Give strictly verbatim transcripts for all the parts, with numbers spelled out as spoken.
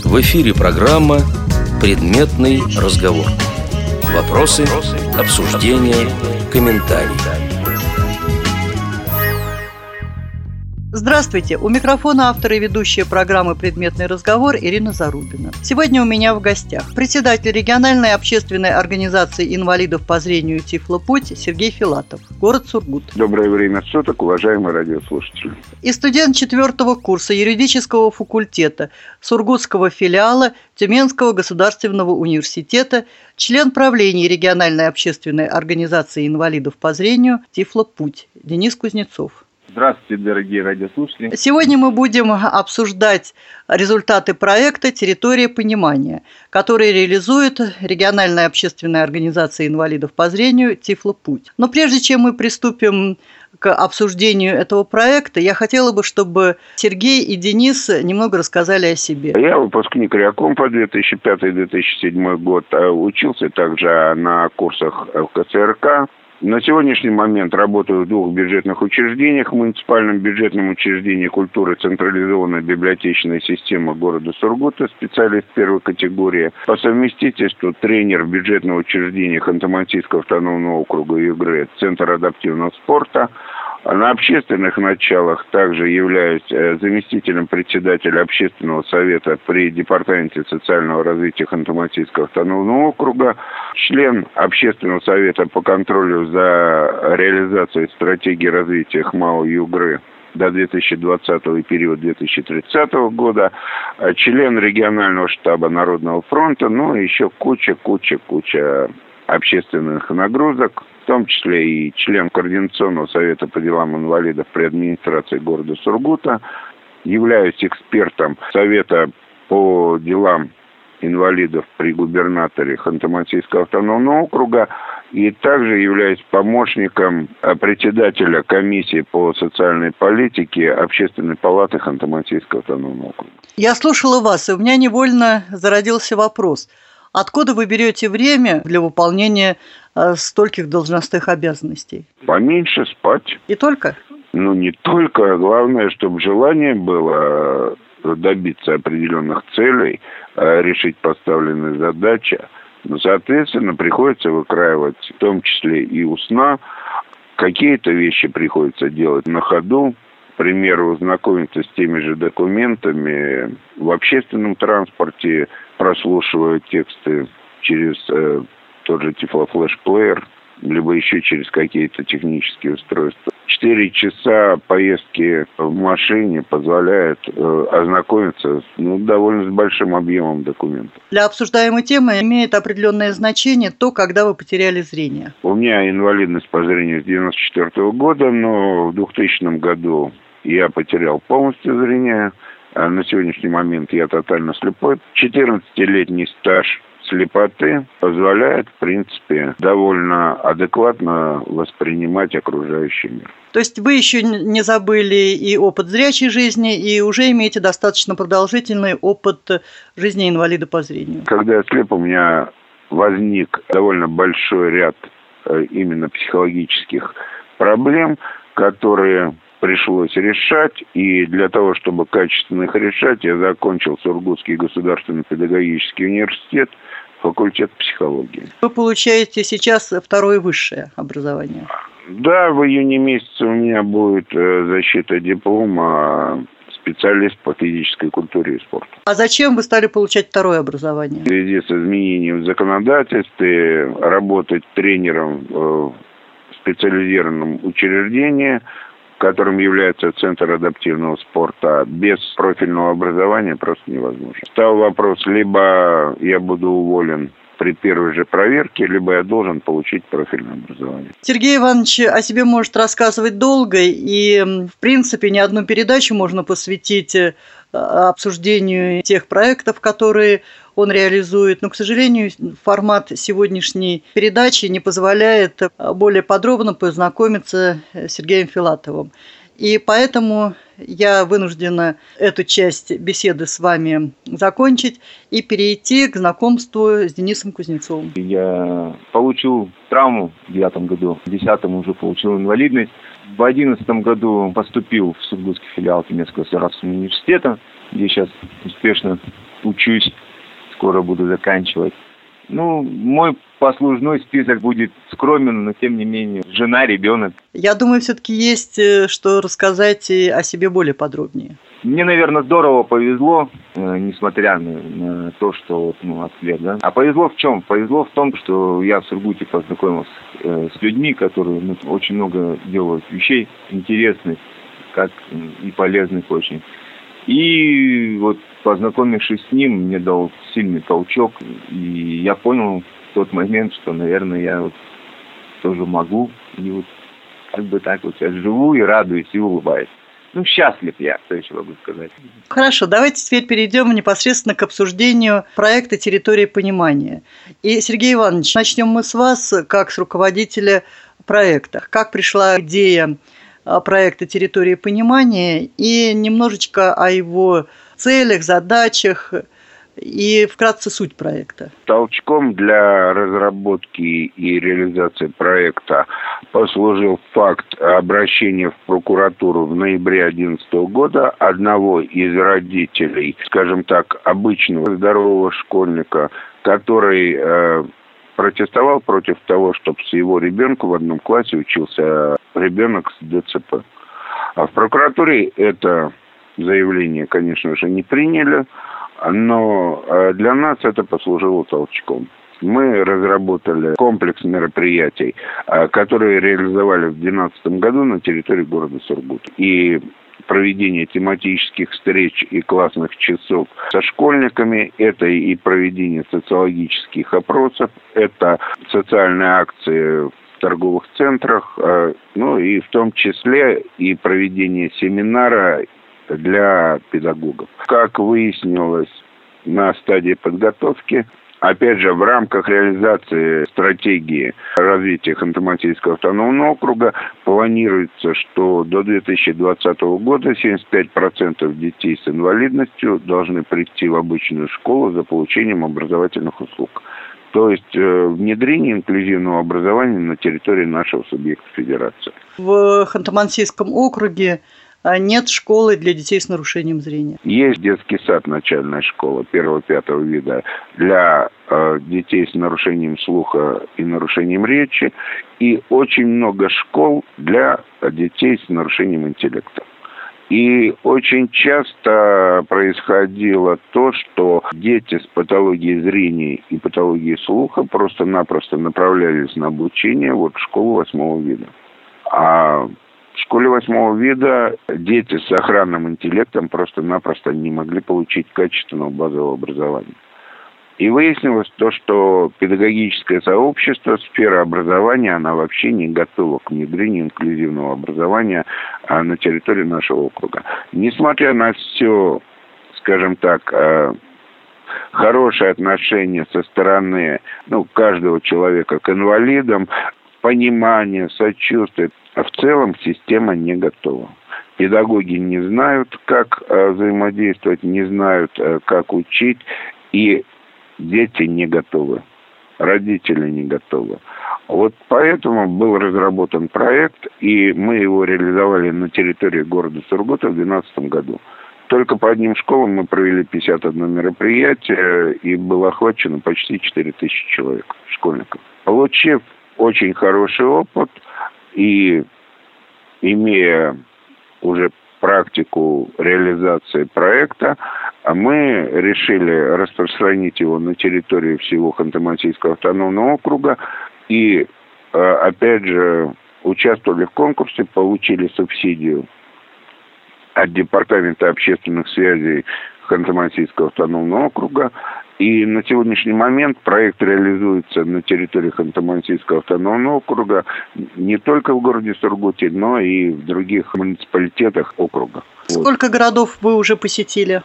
В эфире программа «Предметный разговор». Вопросы, обсуждения, комментарии. Здравствуйте! У микрофона автор и ведущая программы «Предметный разговор» Ирина Зарубина. Сегодня у меня в гостях председатель региональной общественной организации инвалидов по зрению «Тифлопуть» Сергей Филатов, город Сургут. Доброе время суток, уважаемые радиослушатели. И студент четвертого курса юридического факультета Сургутского филиала Тюменского государственного университета, член правления региональной общественной организации инвалидов по зрению «Тифлопуть» Денис Кузнецов. Здравствуйте, дорогие радиослушатели. Сегодня мы будем обсуждать результаты проекта «Территория понимания», который реализует региональная общественная организация инвалидов по зрению «Тифлопуть». Но прежде чем мы приступим к обсуждению этого проекта, я хотела бы, чтобы Сергей и Денис немного рассказали о себе. Я выпускник РИАКомпа две тысячи пятый - две тысячи седьмой год. Учился также на курсах в ка цэ эр ка. На сегодняшний момент работаю в двух бюджетных учреждениях. В муниципальном бюджетном учреждении культуры централизованная библиотечная система города Сургута, специалист первой категории. По совместительству тренер бюджетного учреждения Ханты-Мансийского автономного округа ЮГРЭ, Центр адаптивного спорта. На общественных началах также являюсь заместителем председателя общественного совета при Департаменте социального развития Ханты-Мансийского автономного округа, член общественного совета по контролю за реализацией стратегии развития ХМАО ЮГРЭ до две тысячи двадцатого и период две тысячи тридцатого года, член регионального штаба Народного фронта, ну и еще куча-куча-куча общественных нагрузок, в том числе и член Координационного совета по делам инвалидов при администрации города Сургута, являюсь экспертом Совета по делам инвалидов при губернаторе Ханты-Мансийского автономного округа и также являюсь помощником председателя комиссии по социальной политике Общественной палаты Ханты-Мансийского автономного округа. Я слушала вас, и у меня невольно зародился вопрос. Откуда вы берете время для выполнения э, стольких должностных обязанностей? Поменьше спать. И только? Ну, не только. Главное, чтобы желание было добиться определенных целей, решить поставленные задачи. Ну, соответственно, приходится выкраивать, в том числе и у сна. Какие-то вещи приходится делать на ходу. К примеру, знакомиться с теми же документами в общественном транспорте, прослушивая тексты через э, тот же тифлофлеш-плеер, либо еще через какие-то технические устройства. Четыре часа поездки в машине позволяют э, ознакомиться с ну, довольно с большим объемом документов. Для обсуждаемой темы имеет определенное значение то, когда вы потеряли зрение. У меня инвалидность по зрению с девяносто четвёртого года, но в двухтысячном году я потерял полностью зрение. А на сегодняшний момент я тотально слепой. четырнадцатилетний стаж слепоты позволяет, в принципе, довольно адекватно воспринимать окружающий мир. То есть вы еще не забыли и опыт зрячей жизни, и уже имеете достаточно продолжительный опыт жизни инвалида по зрению. Когда я слеп, у меня возник довольно большой ряд именно психологических проблем, которые пришлось решать, и для того, чтобы качественно их решать, я закончил Сургутский государственный педагогический университет, факультет психологии. Вы получаете сейчас второе высшее образование? Да, в июне месяце у меня будет защита диплома специалист по физической культуре и спорту. А зачем вы стали получать второе образование? В связи с изменением в законодательстве, работать тренером в специализированном учреждении, которым является Центр адаптивного спорта, без профильного образования просто невозможно. Стал вопрос, либо я буду уволен при первой же проверке, либо я должен получить профильное образование. Сергей Иванович о себе может рассказывать долго, и, в принципе, не одну передачу можно посвятить обсуждению тех проектов, которые он реализует. Но, к сожалению, формат сегодняшней передачи не позволяет более подробно познакомиться с Сергеем Филатовым. И поэтому я вынуждена эту часть беседы с вами закончить и перейти к знакомству с Денисом Кузнецовым. Я получил травму в девятом году, в десятом уже получил инвалидность. В одиннадцатом году поступил в Сургутский филиал Тюменского государственного университета, где сейчас успешно учусь, скоро буду заканчивать. Ну, мой послужной список будет скромен, но тем не менее, жена, ребенок. Я думаю, все-таки есть что рассказать и о себе более подробнее. Мне, наверное, здорово повезло, э, несмотря на, на то, что вот, ну, ответ, да. А повезло в чем? Повезло в том, что я в Сургуте познакомился э, с людьми, которые ну, очень много делают вещей интересных, как и полезных очень. И вот познакомившись с ним, мне дал сильный толчок, и я понял в тот момент, что, наверное, я вот тоже могу, и вот как бы так вот я живу и радуюсь, и улыбаюсь. Ну, счастлив я, что еще могу сказать. Хорошо, давайте теперь перейдем непосредственно к обсуждению проекта «Территория понимания». И, Сергей Иванович, начнем мы с вас, как с руководителя проекта. Как пришла идея проекта «Территория понимания» и немножечко о его целях, задачах и вкратце суть проекта. Толчком для разработки и реализации проекта послужил факт обращения в прокуратуру в ноябре две тысячи одиннадцатого года одного из родителей, скажем так, обычного здорового школьника, который э, протестовал против того, чтобы с его ребенком в одном классе учился ребенок с ДЦП. А в прокуратуре это заявление, конечно же, не приняли, но для нас это послужило толчком. Мы разработали комплекс мероприятий, которые реализовали в две тысячи двенадцатом году на территории города Сургут. И проведение тематических встреч и классных часов со школьниками, это и проведение социологических опросов, это социальные акции в торговых центрах, ну и в том числе и проведение семинара для педагогов. Как выяснилось на стадии подготовки, опять же, в рамках реализации стратегии развития Ханты-Мансийского автономного округа планируется, что до две тысячи двадцатого года семьдесят пять процентов детей с инвалидностью должны прийти в обычную школу за получением образовательных услуг. То есть э, внедрение инклюзивного образования на территории нашего субъекта федерации. В Ханты-Мансийском округе нет школы для детей с нарушением зрения. Есть детский сад, начальная школа первого-пятого вида для э, детей с нарушением слуха и нарушением речи, и очень много школ для детей с нарушением интеллекта. И очень часто происходило то, что дети с патологией зрения и патологией слуха просто-напросто направлялись на обучение вот в школу восьмого вида. А в школе восьмого вида дети с охранным интеллектом просто-напросто не могли получить качественного базового образования. И выяснилось то, что педагогическое сообщество, сфера образования, она вообще не готова к внедрению инклюзивного образования на территории нашего округа. Несмотря на все, скажем так, хорошее отношение со стороны ну, каждого человека к инвалидам, понимание, сочувствие, в целом система не готова. Педагоги не знают, как взаимодействовать, не знают, как учить, и дети не готовы, родители не готовы. Вот поэтому был разработан проект, и мы его реализовали на территории города Сургута в две тысячи двенадцатом году. Только по одним школам мы провели пятьдесят одно мероприятие, и было охвачено почти четыре тысячи человек, школьников. Получив очень хороший опыт и имея уже практику реализации проекта, мы решили распространить его на территории всего Ханты-Мансийского автономного округа и, опять же, участвовали в конкурсе, получили субсидию от Департамента общественных связей Ханты-Мансийского автономного округа. И на сегодняшний момент проект реализуется на территории Ханты-Мансийского автономного округа не только в городе Сургуте, но и в других муниципалитетах округа. Сколько вот. городов вы уже посетили?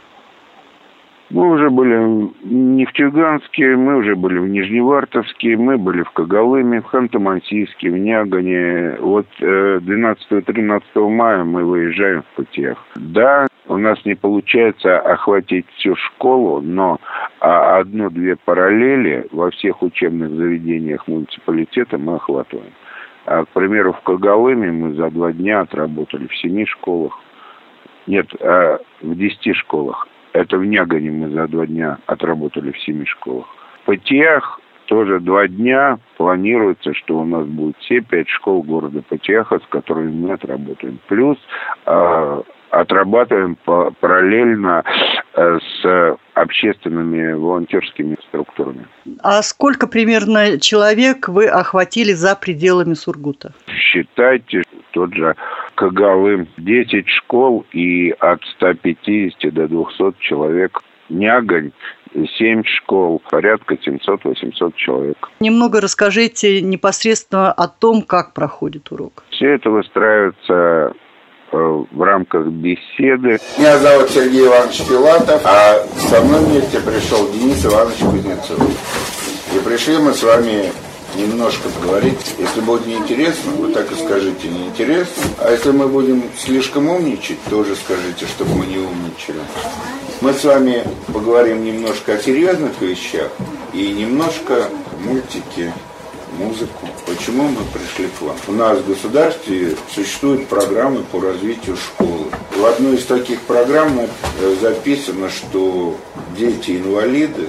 Мы уже были в Нефтеюганске, мы уже были в Нижневартовске, мы были в Когалыме, в Ханты-Мансийске, в Нягане. Вот двенадцатого-тринадцатого мая мы выезжаем в путях. Да, у нас не получается охватить всю школу, но одну-две параллели во всех учебных заведениях муниципалитета мы охватываем. А, к примеру, в Когалыме мы за два дня отработали в семи школах. Нет, в десяти школах. Это в Нягане мы за два дня отработали в семи школах. В Патиях тоже два дня планируется, что у нас будет все пять школ города Патиаха, с которыми мы отработаем. Плюс э, отрабатываем по, параллельно э, с общественными волонтерскими структурами. А сколько примерно человек вы охватили за пределами Сургута? Считайте, тот же Когалым, десять школ и от ста пятидесяти до двухсот человек. Нягань, семь школ, порядка семьсот-восемьсот человек. Немного расскажите непосредственно о том, как проходит урок. Все это выстраивается э, в рамках беседы. Меня зовут Сергей Иванович Филатов, а со мной вместе пришел Денис Иванович Кузнецов. И пришли мы с вами немножко поговорить. Если будет неинтересно, вы так и скажите неинтересно. А если мы будем слишком умничать, тоже скажите, чтобы мы не умничали. Мы с вами поговорим немножко о серьезных вещах и немножко мультики, музыку. Почему мы пришли к вам? У нас в государстве существуют программы по развитию школы. В одной из таких программ записано, что дети-инвалиды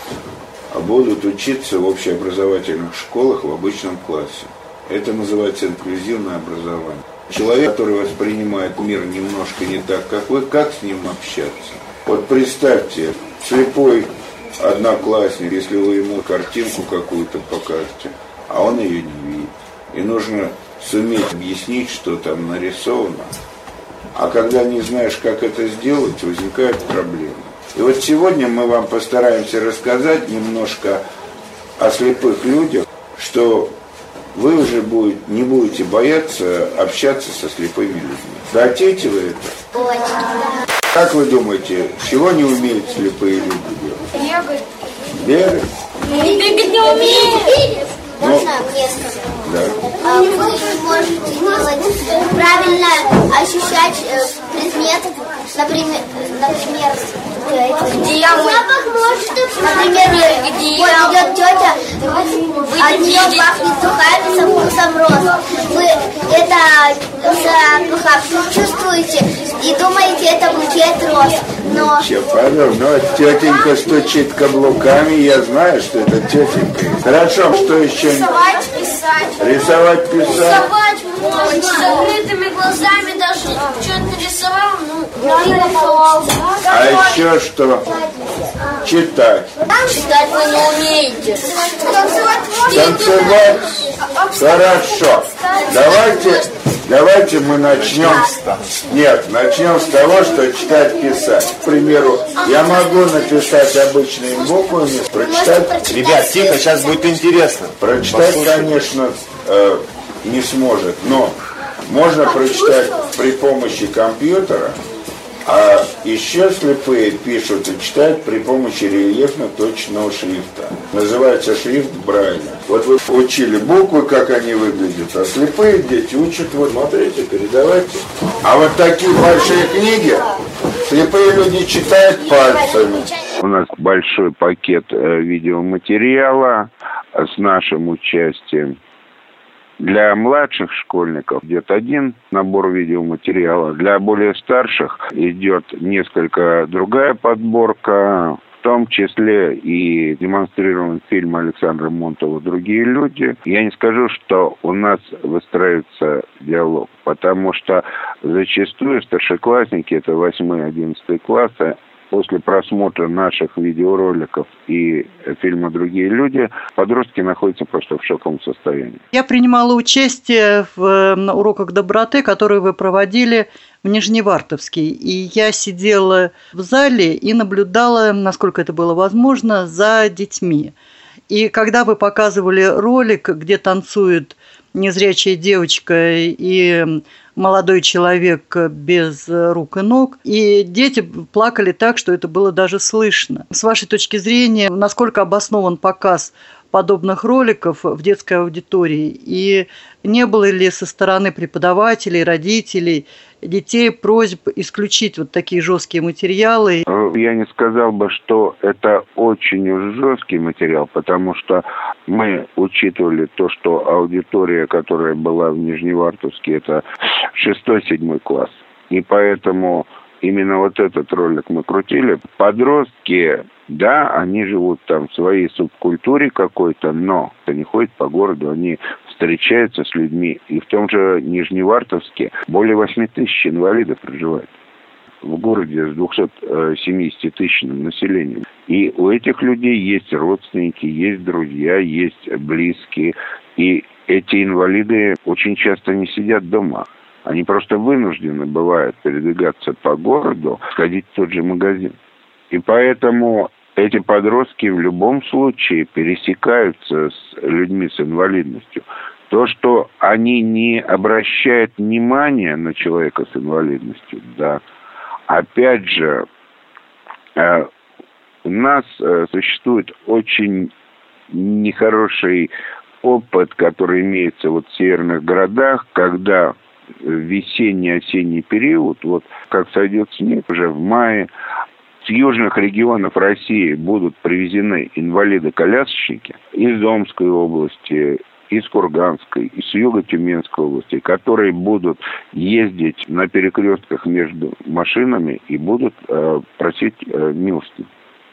будут учиться в общеобразовательных школах в обычном классе. Это называется инклюзивное образование. Человек, который воспринимает мир немножко не так, как вы, как с ним общаться? Вот представьте, слепой одноклассник, если вы ему картинку какую-то покажете, а он ее не видит. И нужно суметь объяснить, что там нарисовано. А когда не знаешь, как это сделать, возникают проблемы. И вот сегодня мы вам постараемся рассказать немножко о слепых людях, что вы уже будет, не будете бояться общаться со слепыми людьми. Хотите вы это? Очень. Как вы думаете, чего не умеют слепые люди делать? Бегать. Бегать? Бегать не умеют. Ну, Можно мне сказать? Да. Вы можете делать, правильно ощущать предметы, например, например, где я запах может, например, где вот идет тетя, от нее пахнет духами со вкусом роз. Вы это запах чувствуете и думаете, это букет роз. Но... Че, Павел, ну тетенька стучит каблуками, я знаю, что это тетенька. Хорошо, что еще? Рисовать, писать. Рисовать, писать. Рисовать можно. С закрытыми глазами даже что-то нарисовал, ну, не нарисовал. А еще что? Читать. Читать вы не умеете. Танцевать? Хорошо. Давайте, давайте мы начнем. Нет, начнем с того, что читать, писать. К примеру, я могу написать обычными буквами, прочитать. Ребят, тихо, сейчас будет интересно. Прочитать, конечно, э, не сможет, но можно прочитать при помощи компьютера. А еще слепые пишут и читают при помощи рельефно-точного шрифта. Называется шрифт Брайля. Вот вы учили буквы, как они выглядят, а слепые дети учат, вот смотрите, передавайте. А вот такие большие книги слепые люди читают пальцами. У нас большой пакет э, видеоматериала с нашим участием. Для младших школьников идет один набор видеоматериала. Для более старших идет несколько другая подборка, в том числе и демонстрирован фильм Александра Монтова «Другие люди». Я не скажу, что у нас выстраивается диалог, потому что зачастую старшеклассники, это восьмой-одиннадцатый классы, после просмотра наших видеороликов и фильма «Другие люди» подростки находятся просто в шоковом состоянии. Я принимала участие в уроках доброты, которые вы проводили в Нижневартовске. И я сидела в зале и наблюдала, насколько это было возможно, за детьми. И когда вы показывали ролик, где танцует незрячая девочка и молодой человек без рук и ног, и дети плакали так, что это было даже слышно. С вашей точки зрения, насколько обоснован показ подобных роликов в детской аудитории? И не было ли со стороны преподавателей, родителей, детей просьб исключить вот такие жесткие материалы? Я не сказал бы, что это очень уж жесткий материал, потому что мы учитывали то, что аудитория, которая была в Нижневартовске, это шестой-седьмой класс. И поэтому именно вот этот ролик мы крутили. Подростки, да, они живут там в своей субкультуре какой-то, но они ходят по городу, они встречаются с людьми. И в том же Нижневартовске более восемь тысяч инвалидов проживает. В городе с двухсот семидесяти тысячным населением. И у этих людей есть родственники, есть друзья, есть близкие. И эти инвалиды очень часто не сидят дома. Они просто вынуждены, бывает, передвигаться по городу, сходить в тот же магазин. И поэтому эти подростки в любом случае пересекаются с людьми с инвалидностью. То, что они не обращают внимания на человека с инвалидностью, да. Опять же, э, у нас э, существует очень нехороший опыт, который имеется вот в северных городах, когда весенний-осенний период, вот как сойдет снег уже в мае, с южных регионов России будут привезены инвалиды-колясочники из Омской области, из Курганской, из Юго-Тюменской области, которые будут ездить на перекрестках между машинами и будут э, просить э, милости.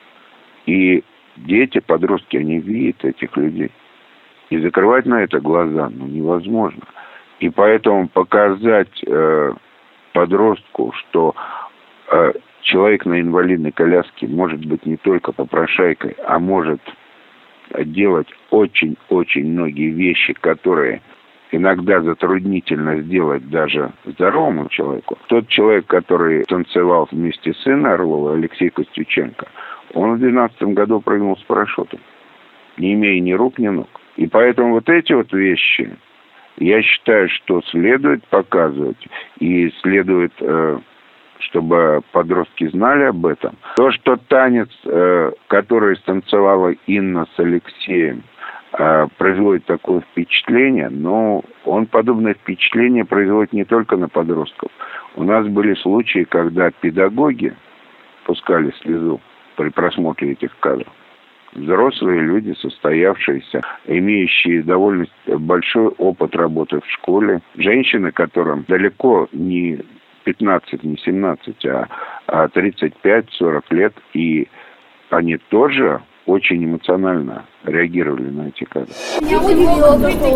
И дети, подростки, они видят этих людей. И закрывать на это глаза ну, невозможно. И поэтому показать э, подростку, что э, человек на инвалидной коляске может быть не только попрошайкой, а может делать очень-очень многие вещи, которые иногда затруднительно сделать даже здоровому человеку. Тот человек, который танцевал вместе с сыном Орлова, Алексей Костюченко, он в двенадцатом году прыгнул с парашютом, не имея ни рук, ни ног. И поэтому вот эти вот вещи, я считаю, что следует показывать и следует, э, чтобы подростки знали об этом. То, что танец, э, который станцевала Инна с Алексеем, э, производит такое впечатление, но он подобное впечатление производит не только на подростков. У нас были случаи, когда педагоги пускали слезу при просмотре этих кадров. Взрослые люди, состоявшиеся, имеющие довольно большой опыт работы в школе. Женщины, которым далеко не пятнадцать, не семнадцать, а тридцать пять - сорок лет. И они тоже очень эмоционально реагировали на эти кадры. Я удивила,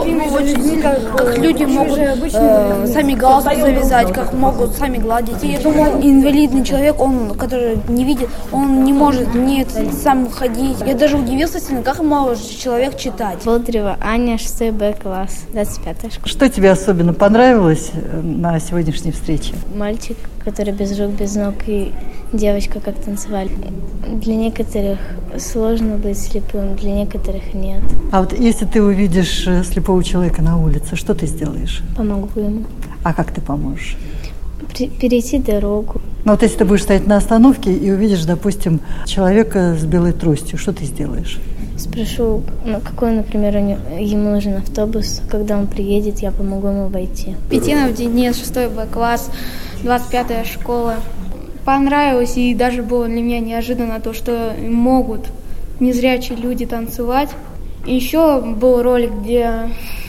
что как люди могут э, сами галстук завязать, как могут сами гладить. И я думаю, инвалидный человек, он, который не видит, он не может не сам ходить. Я даже удивился, как может человек читать. Болдырева Аня, шестой Б класс, двадцать пятая школа. Что тебе особенно понравилось на сегодняшней встрече? Мальчик, который без рук, без ног, и девочка, как танцевали. Для некоторых сложно быть слепым, для некоторых нет. А вот если ты увидишь слепого человека на улице, что ты сделаешь? Помогу ему. А как ты поможешь? Перейти дорогу. Ну вот если ты будешь стоять на остановке и увидишь, допустим, человека с белой тростью, что ты сделаешь? Спрошу, ну, какой, например, ему нужен автобус, когда он приедет, я помогу ему войти. Петинов Денис, шестой Б класс, двадцать пятая школа. Понравилось, и даже было для меня неожиданно то, что могут незрячие люди танцевать. И еще был ролик, где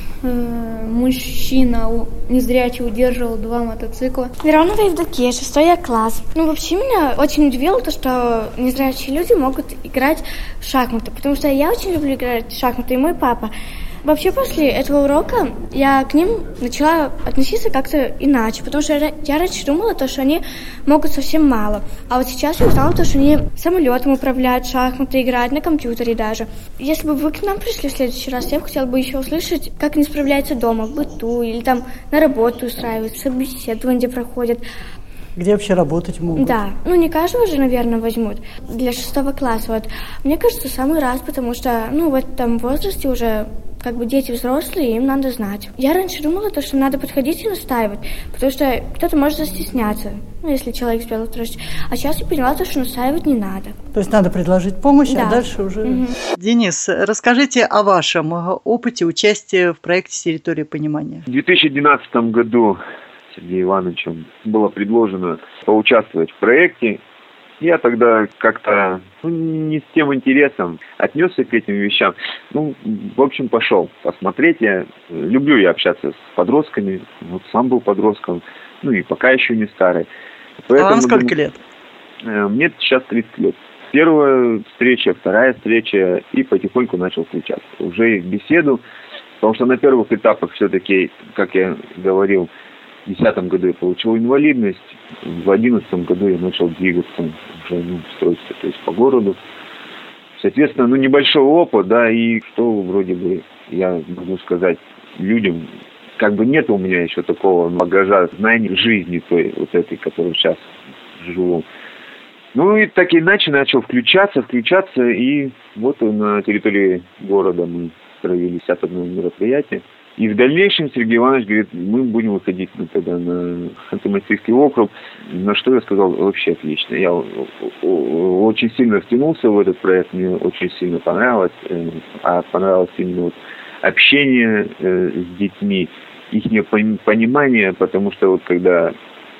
э, мужчина незрячий удерживал два мотоцикла. Миронова Евдокия, шестой класс. Ну, вообще меня очень удивило то, что незрячие люди могут играть в шахматы, потому что я очень люблю играть в шахматы, и мой папа. Вообще, после этого урока я к ним начала относиться как-то иначе, потому что я раньше думала, то, что они могут совсем мало. А вот сейчас я узнала, то, что они самолетом управляют, шахматы играют, на компьютере даже. Если бы вы к нам пришли в следующий раз, я бы хотела бы еще услышать, как они справляются дома, в быту, или там на работу устраивают, собеседование, где проходят. Где вообще работать могут? Да, ну не каждого же, наверное, возьмут для шестого класса. Вот. Мне кажется, самый раз, потому что, ну, в этом возрасте уже как бы дети взрослые, им надо знать. Я раньше думала, то, что надо подходить и настаивать, потому что кто-то может застесняться, ну, если человек с белой тростью. А сейчас я поняла, то, что настаивать не надо. То есть надо предложить помощь, да. А дальше уже... Угу. Денис, расскажите о вашем опыте участия в проекте «Территория понимания». В две тысячи двенадцатом году Сергеем Ивановичем было предложено поучаствовать в проекте. Я тогда как-то ну, не с тем интересом отнесся к этим вещам. Ну, в общем, пошел посмотреть. Я люблю я общаться с подростками. Вот сам был подростком, ну и пока еще не старый. Поэтому, а вам сколько лет? Мне сейчас тридцать лет. Первая встреча, вторая встреча, и потихоньку начал встречаться. Уже в беседу, потому что на первых этапах все-таки, как я говорил, в две тысячи десятом году я получил инвалидность, в две тысячи одиннадцатом году я начал двигаться, уже ну, строиться, то есть по городу. Соответственно, ну небольшой опыт, да, и что вроде бы, я могу сказать людям, как бы нет у меня еще такого багажа знаний жизни той, вот этой, которую сейчас живу. Ну и так иначе начал включаться, включаться, и вот на территории города мы провели пятьдесят одно мероприятие. И в дальнейшем Сергей Иванович говорит, мы будем выходить ну, тогда на Ханты-Мансийский округ. На что я сказал, вообще отлично. Я очень сильно втянулся в этот проект, мне очень сильно понравилось. А понравилось именно вот общение с детьми, их понимание, потому что вот когда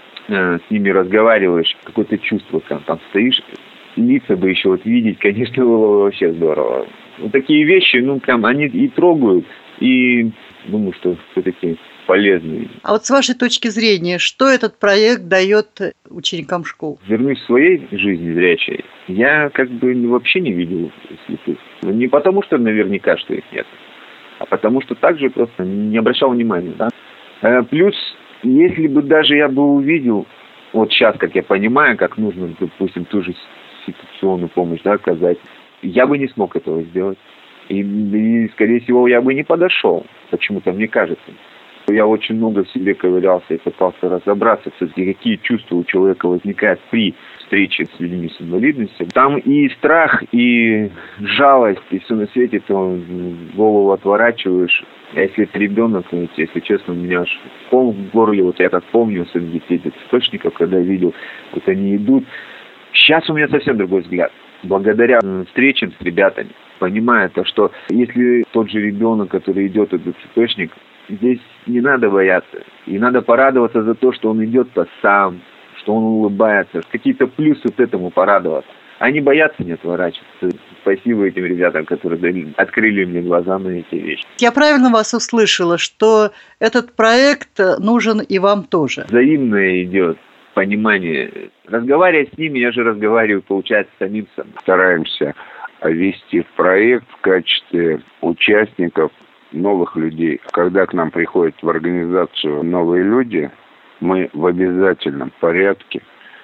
с ними разговариваешь, какое-то чувство, там, там стоишь, лица бы еще вот видеть, конечно, было вообще здорово. Вот такие вещи, ну, прям, они и трогают, и думаю, что все-таки полезные. А вот с вашей точки зрения, что этот проект дает ученикам школ? Вернусь к своей жизни зрячей, я как бы вообще не видел слепых. Не потому, что наверняка, что их нет, а потому, что также просто не обращал внимания. Да? Плюс, если бы даже я бы увидел, вот сейчас, как я понимаю, как нужно, допустим, ту же ситуационную помощь, да, оказать, я бы не смог этого сделать. И, и, скорее всего, я бы не подошел. Почему-то, мне кажется. Я очень много в себе ковырялся и пытался разобраться, все-таки какие чувства у человека возникают при встрече с людьми с инвалидностью. Там и страх, и жалость, и все на свете, то голову отворачиваешь. А если это ребенок, вот, если честно, у меня аж ком в горле, вот я как помню, особенно детей цветочников, когда видел, вот они идут. Сейчас у меня совсем другой взгляд. Благодаря встречам с ребятами, понимая то, что если тот же ребенок, который идет, этот цветочник, здесь не надо бояться. И надо порадоваться за то, что он идет-то сам, что он улыбается. Какие-то плюсы вот этому порадоваться. Они боятся не отворачиваться. Спасибо этим ребятам, которые открыли мне глаза на эти вещи. Я правильно вас услышала, что этот проект нужен и вам тоже? Взаимное идет понимание. Разговаривая с ними, я же разговариваю, получается, самим собой. Стараемся вести в проект в качестве участников новых людей. Когда к нам приходят в организацию новые люди, мы в обязательном порядке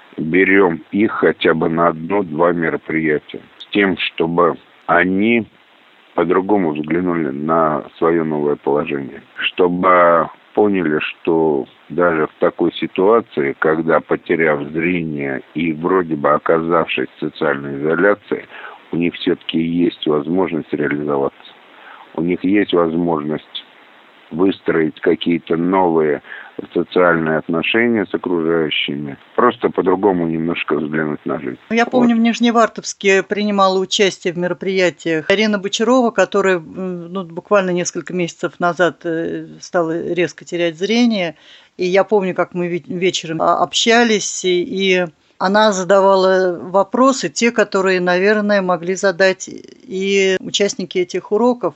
берем их хотя бы на одно-два мероприятия, с тем, чтобы они по-другому взглянули на свое новое положение, чтобы поняли, что даже в такой ситуации, когда, потеряв зрение и вроде бы оказавшись в социальной изоляции, у них все-таки есть возможность реализоваться. У них есть возможность выстроить какие-то новые социальные отношения с окружающими, просто по-другому немножко взглянуть на жизнь. Я помню, вот. В Нижневартовске принимала участие в мероприятиях Арина Бочарова, которая ну, буквально несколько месяцев назад стала резко терять зрение. И я помню, как мы вечером общались, и она задавала вопросы, те, которые, наверное, могли задать и участники этих уроков.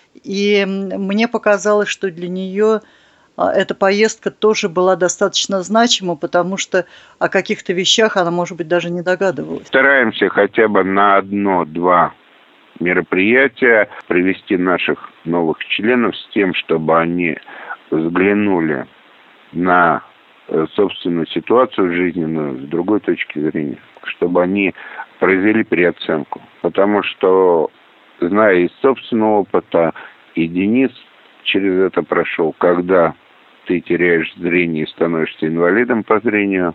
И мне показалось, что для нее эта поездка тоже была достаточно значима, потому что о каких-то вещах она, может быть, даже не догадывалась. Стараемся хотя бы на одно-два мероприятия привести наших новых членов с тем, чтобы они взглянули на собственную ситуацию жизненную с другой точки зрения, чтобы они произвели переоценку. Потому что, зная из собственного опыта, и Денис через это прошел, когда ты теряешь зрение и становишься инвалидом по зрению,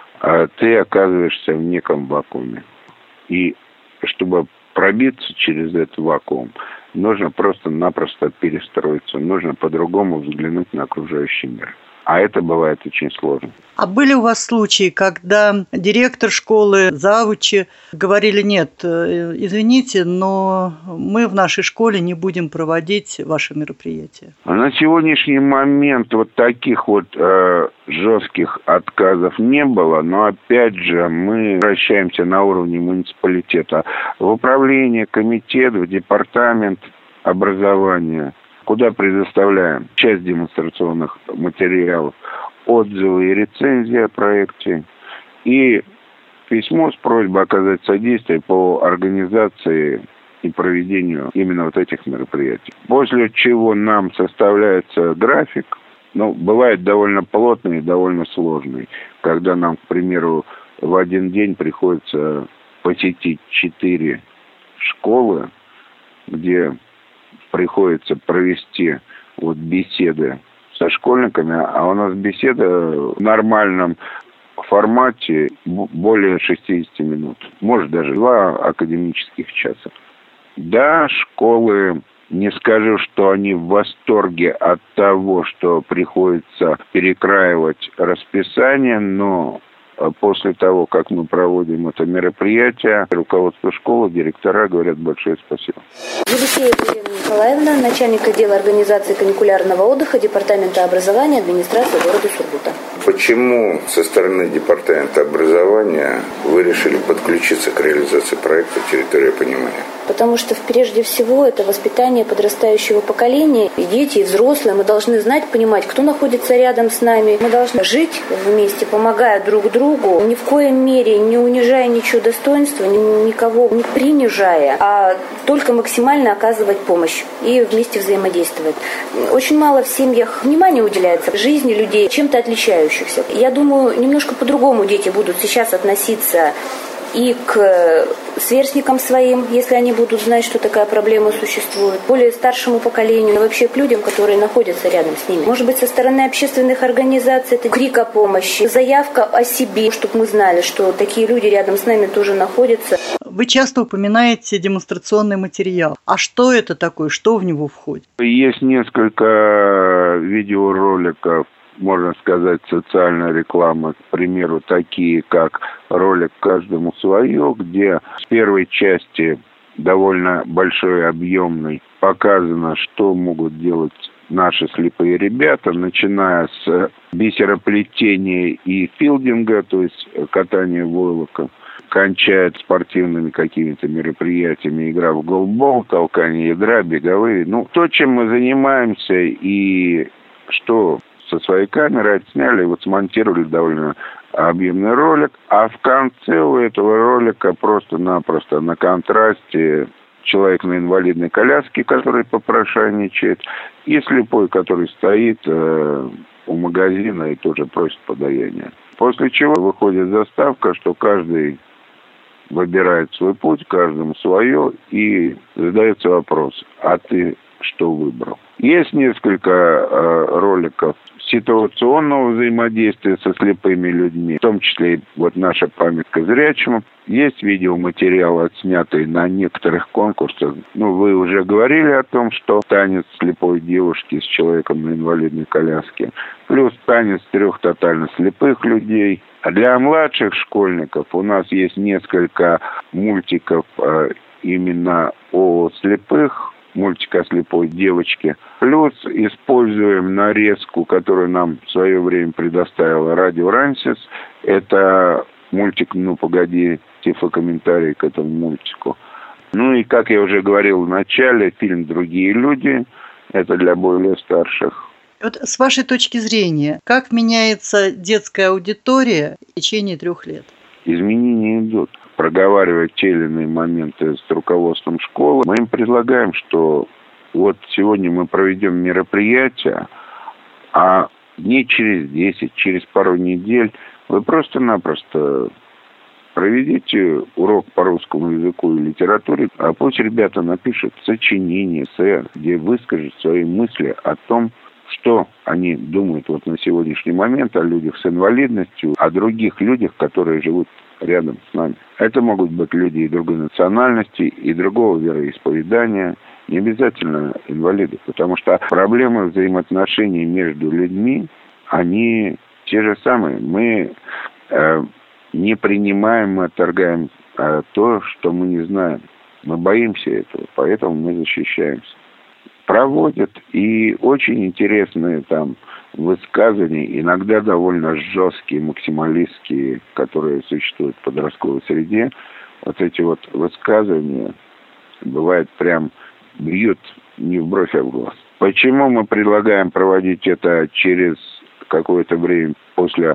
ты оказываешься в неком вакууме. И чтобы пробиться через этот вакуум, нужно просто-напросто перестроиться, нужно по-другому взглянуть на окружающий мир. А это бывает очень сложно. А были у вас случаи, когда директор школы, завучи говорили: нет, извините, но мы в нашей школе не будем проводить ваши мероприятия? На сегодняшний момент вот таких вот э, жестких отказов не было, но опять же мы вращаемся на уровне муниципалитета в управление, комитет, в департамент образования, куда предоставляем часть демонстрационных материалов, отзывы и рецензии о проекте. и письмо с просьбой оказать содействие по организации и проведению именно вот этих мероприятий. После чего нам составляется график, ну, бывает довольно плотный и довольно сложный, когда нам, к примеру, в один день приходится посетить четыре школы, где приходится провести вот беседы со школьниками, а у нас беседа в нормальном формате более шестьдесят минут, может даже два академических часа. Да, школы, не скажу, что они в восторге от того, что приходится перекраивать расписание, но после того, как мы проводим это мероприятие, руководство школы, директора говорят большое спасибо. Елисеева Елена Николаевна, начальник отдела организации каникулярного отдыха Департамента образования администрации города Сургута. Почему со стороны Департамента образования вы решили подключиться к реализации проекта «Территория понимания»? Потому что прежде всего это воспитание подрастающего поколения. И дети, и взрослые. Мы должны знать, понимать, кто находится рядом с нами. Мы должны жить вместе, помогая друг другу. Ни в коем мере не унижая ничего достоинства, никого не принижая, а только максимально оказывать помощь и вместе взаимодействовать. Очень мало в семьях внимания уделяется жизни людей, чем-то отличающихся. Я думаю, немножко по-другому дети будут сейчас относиться и к сверстникам своим, если они будут знать, что такая проблема существует, более старшему поколению, и вообще к людям, которые находятся рядом с ними. Может быть, со стороны общественных организаций это крик о помощи, заявка о себе, чтобы мы знали, что такие люди рядом с нами тоже находятся. Вы часто упоминаете демонстрационный материал. А что это такое? Что в него входит? Есть несколько видеороликов, можно сказать, социальная реклама, к примеру, такие как ролик «Каждому свое», где в первой части, довольно большой, объемный, показано, что могут делать наши слепые ребята, начиная с бисероплетения и филдинга, то есть катания войлока, кончая спортивными какими-то мероприятиями, игра в голбол, толкание ядра, беговые. Ну, то, чем мы занимаемся и что со своей камерой отсняли, вот смонтировали довольно объемный ролик, а в конце у этого ролика просто-напросто на контрасте человек на инвалидной коляске, который попрошайничает, и слепой, который стоит э, у магазина и тоже просит подаяния. После чего выходит заставка, что каждый выбирает свой путь, каждому свое, и задается вопрос: а ты что выбрал? Есть несколько э, роликов ситуационного взаимодействия со слепыми людьми, в том числе и вот наша памятка зрячему. Есть видеоматериалы, отснятые на некоторых конкурсах. Ну, вы уже говорили о том, что танец слепой девушки с человеком на инвалидной коляске, плюс танец трех тотально слепых людей. А для младших школьников у нас есть несколько мультиков э, именно о слепых, мультик о слепой девочке. Плюс используем нарезку, которую нам в свое время предоставила радио Рансис. Это мультик «Ну, погоди», тифлокомментарий к этому мультику. Ну и, как я уже говорил в начале, фильм «Другие люди». Это для более старших. Вот с вашей точки зрения, как меняется детская аудитория в течение трех лет? Изменения идут. Проговаривая те или иные моменты с руководством школы, мы им предлагаем, что вот сегодня мы проведем мероприятие, а дней через десять, через пару недель вы просто-напросто проведите урок по русскому языку и литературе, а пусть ребята напишут сочинение, эссе, где выскажут свои мысли о том, что они думают вот на сегодняшний момент о людях с инвалидностью, о других людях, которые живут рядом с нами. Это могут быть люди и другой национальности, и другого вероисповедания, не обязательно инвалиды, потому что проблемы взаимоотношений между людьми, они те же самые. Мы э, не принимаем, мы отторгаем э, то, что мы не знаем. Мы боимся этого, поэтому мы защищаемся. Проводят и очень интересные там высказывания, иногда довольно жесткие, максималистские, которые существуют в подростковой среде. Вот эти вот высказывания, бывает, прям бьют не в бровь, а в глаз. Почему мы предлагаем проводить это через какое-то время после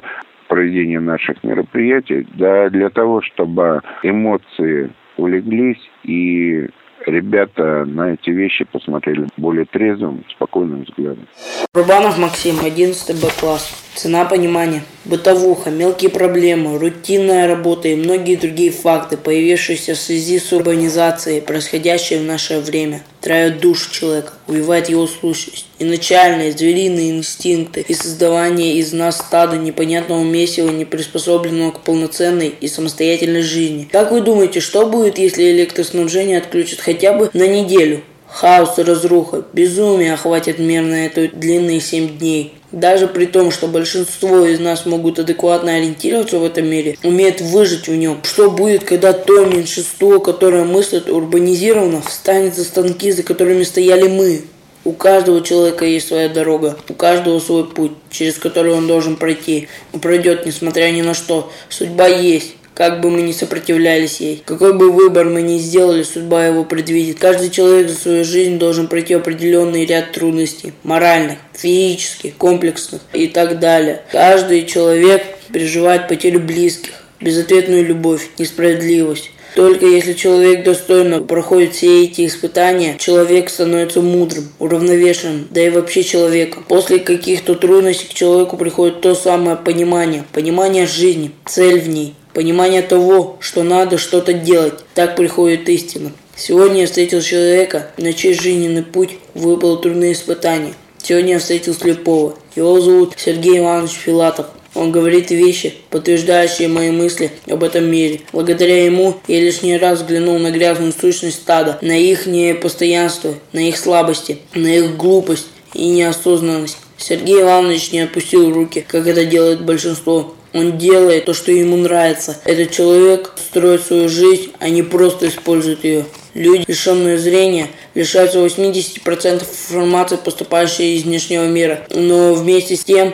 проведения наших мероприятий, да для того, чтобы эмоции улеглись и ребята на эти вещи посмотрели более трезвым, спокойным взглядом. Рубанов Максим, одиннадцатый Б класс. Цена понимания. Бытовуха, мелкие проблемы, рутинная работа и многие другие факты, появившиеся в связи с урбанизацией, происходящие в наше время, травят душу человека, убивает его сущность. И начальные звериные инстинкты, и создавание из нас стада непонятного месива, не приспособленного к полноценной и самостоятельной жизни. Как вы думаете, что будет, если электроснабжение отключат хотя бы на неделю? Хаос и разруха, безумие охватит мир на эту длинные семь дней. Даже при том, что большинство из нас могут адекватно ориентироваться в этом мире, умеют выжить в нем. Что будет, когда то меньшинство, которое мыслит урбанизированно, встанет за станки, за которыми стояли мы? У каждого человека есть своя дорога, у каждого свой путь, через который он должен пройти. Он пройдет, несмотря ни на что. Судьба есть. Как бы мы ни сопротивлялись ей, какой бы выбор мы ни сделали, судьба его предвидит. Каждый человек за свою жизнь должен пройти определенный ряд трудностей. Моральных, физических, комплексных и так далее. Каждый человек переживает потерю близких, безответную любовь, несправедливость. Только если человек достойно проходит все эти испытания, человек становится мудрым, уравновешенным, да и вообще человеком. После каких-то трудностей к человеку приходит то самое понимание, понимание жизни, цель в ней. Понимание того, что надо что-то делать. Так приходит истина. Сегодня я встретил человека, на чей жизненный путь выпало трудные испытания. Сегодня я встретил слепого. Его зовут Сергей Иванович Филатов. Он говорит вещи, подтверждающие мои мысли об этом мире. Благодаря ему я лишний раз взглянул на грязную сущность стада, на их непостоянство, на их слабости, на их глупость и неосознанность. Сергей Иванович не опустил руки, как это делает большинство. Он делает то, что ему нравится. Этот человек строит свою жизнь, а не просто использует ее. Люди, лишенные зрения, лишаются восемьдесят процентов информации, поступающей из внешнего мира. Но вместе с тем,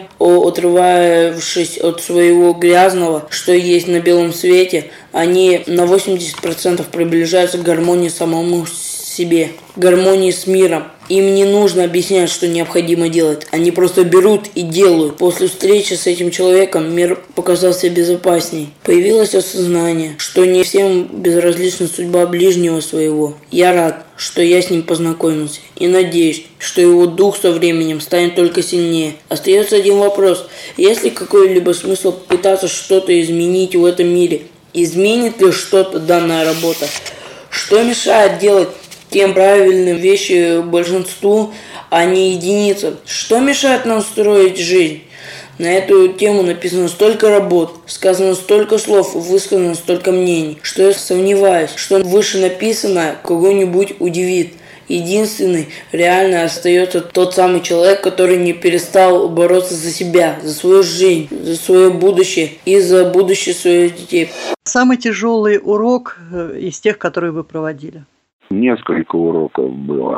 отрывавшись от своего грязного, что есть на белом свете, они на восемьдесят процентов приближаются к гармонии самому себе, гармонии с миром. Им не нужно объяснять, что необходимо делать. Они просто берут и делают. После встречи с этим человеком мир показался безопасней. Появилось осознание, что не всем безразлична судьба ближнего своего. Я рад, что я с ним познакомился. И надеюсь, что его дух со временем станет только сильнее. Остается один вопрос. Есть ли какой-либо смысл пытаться что-то изменить в этом мире? Изменит ли что-то данная работа? Что мешает делать тем правильные вещи большинству, а не единицам? Что мешает нам строить жизнь? На эту тему написано столько работ, сказано столько слов, высказано столько мнений, что я сомневаюсь, что выше написанное кого-нибудь удивит. Единственный реально остается тот самый человек, который не перестал бороться за себя, за свою жизнь, за свое будущее и за будущее своих детей. Самый тяжелый урок из тех, которые вы проводили? Несколько уроков было.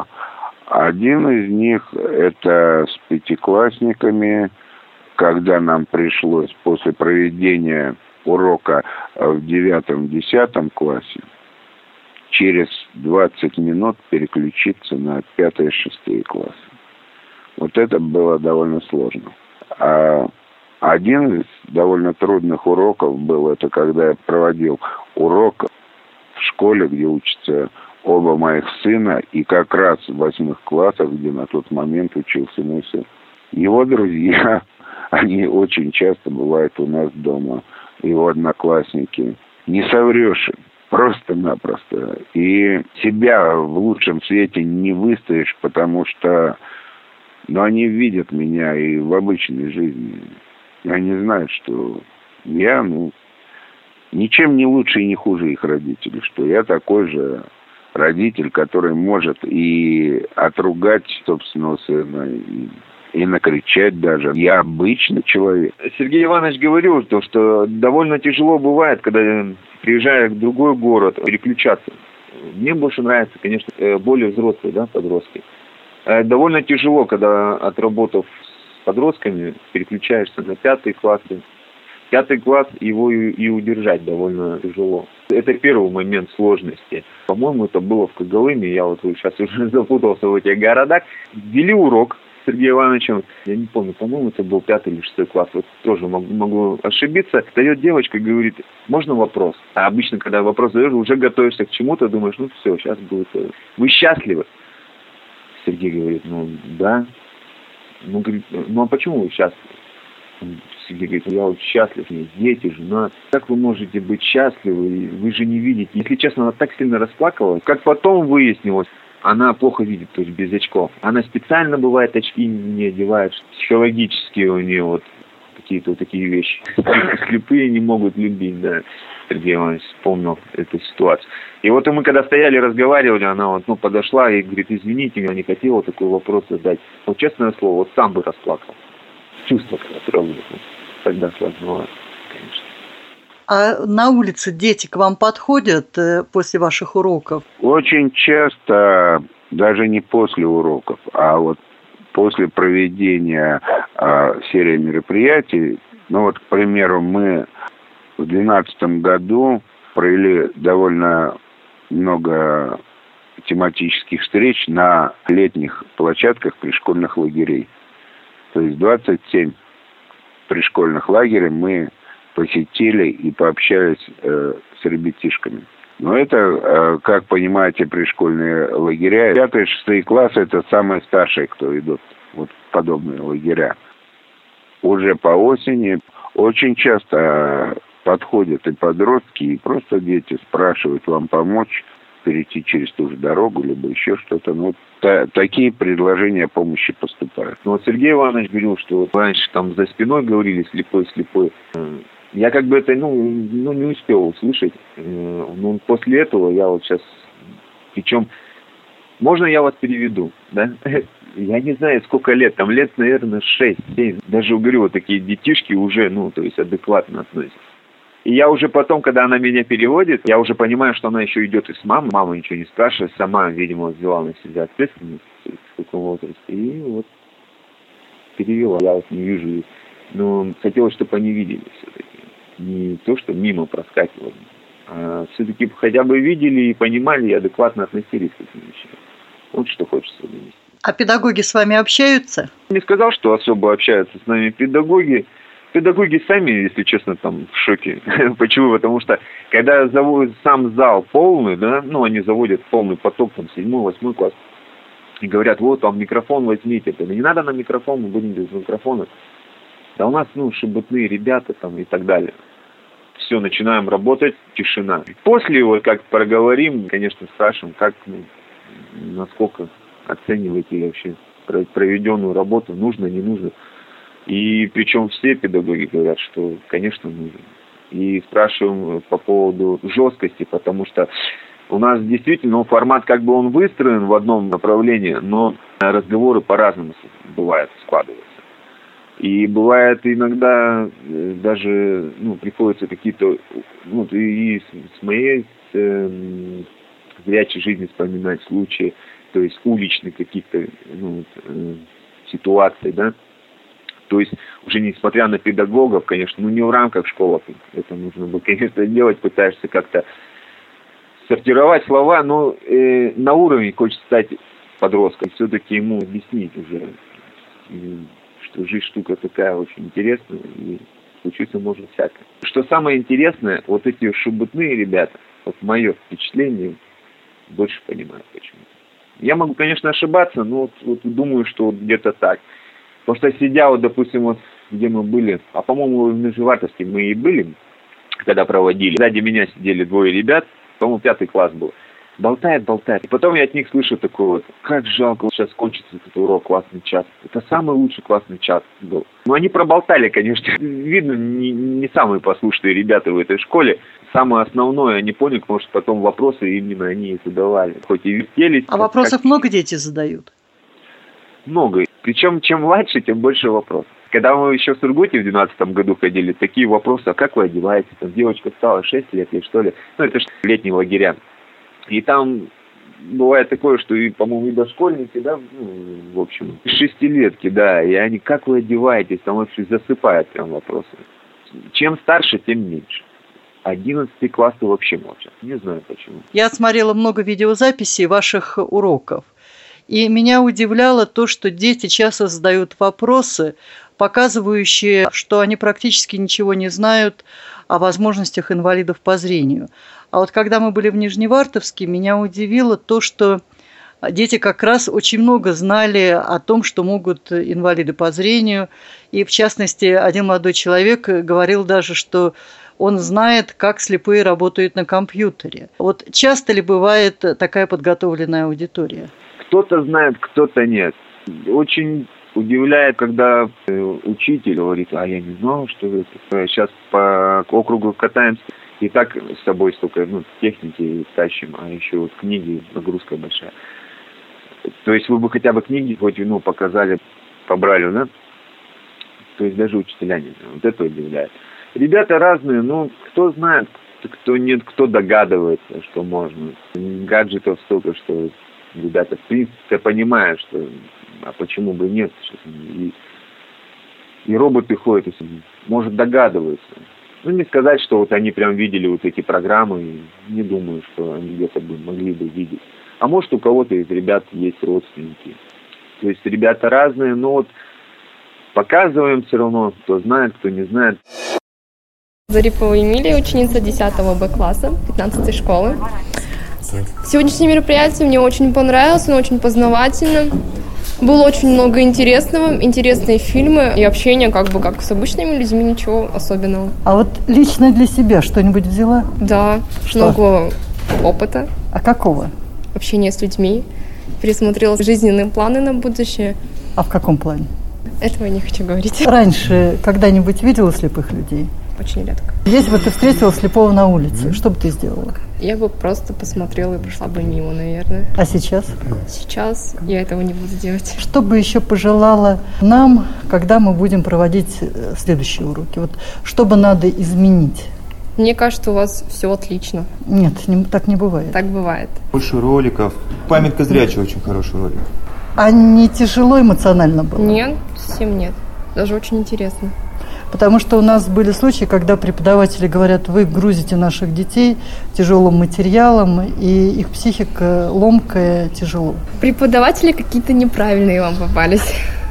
Один из них – это с пятиклассниками, когда нам пришлось после проведения урока в девятом-десятом классе через двадцать минут переключиться на пятый-шестой класс. Вот это было довольно сложно. А один из довольно трудных уроков был, это когда я проводил урок в школе, где учатся оба моих сына, и как раз в восьмых классах, где на тот момент учился мой сын. Его друзья, они очень часто бывают у нас дома, его одноклассники. Не соврешь просто-напросто. И себя в лучшем свете не выставишь, потому что ну, они видят меня и в обычной жизни. И они знают, что я, ну, ничем не лучше и не хуже их родителей, что я такой же родитель, который может и отругать собственного сына, и, и накричать даже. Я обычный человек. Сергей Иванович говорил, что, что довольно тяжело бывает, когда приезжая в другой город, переключаться. Мне больше нравится, конечно, более взрослые, да, подростки. Довольно тяжело, когда, отработав с подростками, переключаешься на пятый класс. Пятый класс, его и, и удержать довольно тяжело. Это первый момент сложности. По-моему, это было в Когалыме, я вот сейчас уже запутался в этих городах. Ввели урок, Сергеем Ивановичем, я не помню, по-моему, это был пятый или шестой класс, вот тоже могу, могу ошибиться. Дает девочка, говорит, можно вопрос? А обычно, когда вопрос задаешь, уже готовишься к чему-то, думаешь, ну все, сейчас будет. Вы счастливы? Сергей говорит, ну да. Ну, говорит, ну а почему вы счастливы? Сергей говорит, я вот счастлив, у меня дети, жена. Как вы можете быть счастливы? Вы же не видите. Если честно, она так сильно расплакалась. Как потом выяснилось, она плохо видит, то есть без очков. Она специально, бывает, очки не одевает. Психологически у нее вот какие-то вот такие вещи. Слепые не могут любить, да. Сергей Иванович вспомнил эту ситуацию. И вот мы когда стояли, разговаривали, она вот, ну, подошла и говорит, извините, я не хотела такой вопрос задать. Вот честное слово, вот сам бы расплакал. Чувство, которое тогда сложновато, конечно. А на улице дети к вам подходят после ваших уроков? Очень часто, даже не после уроков, а вот после проведения э, серии мероприятий. Ну вот, к примеру, мы в две тысячи двенадцатом году провели довольно много тематических встреч на летних площадках пришкольных лагерей. То есть двадцать семь пришкольных лагерей мы посетили и пообщались э, с ребятишками. Но это, э, как понимаете, пришкольные лагеря. Пятый, шестые классы – это самые старшие, кто идут вот в подобные лагеря. Уже по осени очень часто подходят и подростки, и просто дети спрашивают вам помочь перейти через ту же дорогу, либо еще что-то. Ну, та, такие предложения помощи поступают. Ну, вот Сергей Иванович говорил, что вот раньше там за спиной говорили слепой-слепой. Я как бы это, ну, ну не успел услышать. Но после этого я вот сейчас... Причем, можно я вас переведу, да? Я не знаю, сколько лет, там лет, наверное, шесть-семь. Даже, говорю, вот такие детишки уже, ну, то есть адекватно относятся. И я уже потом, когда она меня переводит, я уже понимаю, что она еще идет и с мамой. Мама ничего не спрашивает, сама, видимо, взяла на себя ответственность в таком возрасте. И вот перевела. Я вот не вижу. Но хотелось, чтобы они видели все-таки. Не то, что мимо проскакивало, а все-таки хотя бы видели и понимали, и адекватно относились к этим вещам. Вот что хочется донести. А педагоги с вами общаются? Не сказал, что особо общаются с нами педагоги. Педагоги сами, если честно, там в шоке. Почему? Потому что когда заводят сам зал полный, да, ну, они заводят полный поток, там, седьмой, восьмой класс, и говорят, вот, вам микрофон возьмите. Да не надо на микрофон, мы будем без микрофона. Да у нас, ну, шебутные ребята там и так далее. Все, начинаем работать, тишина. После его, как проговорим, конечно, спрашиваем, как, ну, насколько оцениваете вообще проведенную работу, нужно, не нужно. И причем все педагоги говорят, что, конечно, нужно. И спрашиваем по поводу жесткости, потому что у нас действительно, ну, формат как бы он выстроен в одном направлении, но разговоры по-разному бывают, складываются. И бывает иногда даже, ну, приходится какие-то, ну, и с моей с, э, зрячей жизни вспоминать случаи, то есть уличных каких-то, ну, э, ситуаций, да. То есть уже несмотря на педагогов, конечно, ну не в рамках школы, это нужно было, конечно, делать, пытаешься как-то сортировать слова, но э, на уровне хочешь стать подростком, все-таки ему объяснить уже, что жизнь штука такая очень интересная, и случиться может всякое. Что самое интересное, вот эти шебутные ребята, вот мое впечатление, больше понимают почему. Я могу, конечно, ошибаться, но вот, вот думаю, что вот где-то так. Потому что сидя, вот, допустим, вот где мы были, а по-моему в Нижневартовске мы и были, когда проводили, сзади меня сидели двое ребят, по-моему, пятый класс был, болтает, болтает. И потом я от них слышу такое вот, как жалко, сейчас кончится этот урок, классный час. Это самый лучший классный час был. Но они проболтали, конечно. Видно, не, не самые послушные ребята в этой школе. Самое основное они поняли, потому что потом вопросы именно они и задавали. Хоть и вертелись. А вопросов как... много дети задают? Много. Причем, чем младше, тем больше вопросов. Когда мы еще в Сургуте в двенадцатом году ходили, такие вопросы, а как вы одеваетесь? Там девочка стала шесть лет или что ли? Ну, это же летние лагеря. И там бывает такое, что, и, по-моему, и дошкольники, да, ну, в общем, шестилетки, да, и они, как вы одеваетесь, там вообще засыпают прям вопросы. Чем старше, тем меньше. Одиннадцатый классы вообще молчат. Не знаю почему. Я отсмотрела много видеозаписей ваших уроков. И меня удивляло то, что дети часто задают вопросы, показывающие, что они практически ничего не знают о возможностях инвалидов по зрению. А вот когда мы были в Нижневартовске, меня удивило то, что дети как раз очень много знали о том, что могут инвалиды по зрению. И, в частности, один молодой человек говорил даже, что он знает, как слепые работают на компьютере. Вот часто ли бывает такая подготовленная аудитория? Кто-то знает, кто-то нет. Очень удивляет, когда учитель говорит: а я не знал, что это. Сейчас по округу катаемся, и так с собой столько ну, техники тащим, а еще вот книги, нагрузка большая. То есть вы бы хотя бы книги хоть ну, показали, побрали, да? То есть даже учителя не знают. Вот это удивляет. Ребята разные, ну, кто знает, кто нет, кто догадывается, что можно. Гаджетов столько, что ребята, в принципе, понимают, что а почему бы нет. И, и роботы ходят, может, догадываются. Ну, не сказать, что вот они прям видели вот эти программы, и не думаю, что они где-то бы могли бы видеть. А может, у кого-то из ребят есть родственники. То есть ребята разные, но вот показываем все равно, кто знает, кто не знает. Зарипова Эмилия, ученица десятого Б класса, пятнадцатой школы. Сегодняшнее мероприятие мне очень понравилось, оно очень познавательно. Было очень много интересного, интересные фильмы и общение как бы как с обычными людьми, ничего особенного. А вот лично для себя что-нибудь взяла? Да, что? Много опыта. А какого? Общение с людьми, пересмотрела жизненные планы на будущее. А в каком плане? Этого я не хочу говорить. Раньше когда-нибудь видела слепых людей? Очень редко. Если бы ты встретила слепого на улице, что бы ты сделала? Я бы просто посмотрела и прошла бы мимо, наверное. А сейчас? Сейчас я этого не буду делать. Что бы еще пожелала нам, когда мы будем проводить следующие уроки? Вот что бы надо изменить? Мне кажется, у вас все отлично. Нет, не, так не бывает. Так бывает. Больше роликов. Памятка зрячего очень хороший ролик. А не тяжело эмоционально было? Нет, совсем нет. Даже очень интересно. Потому что у нас были случаи, когда преподаватели говорят: вы грузите наших детей тяжелым материалом, и их психика ломкая, тяжело. Преподаватели какие-то неправильные вам попались.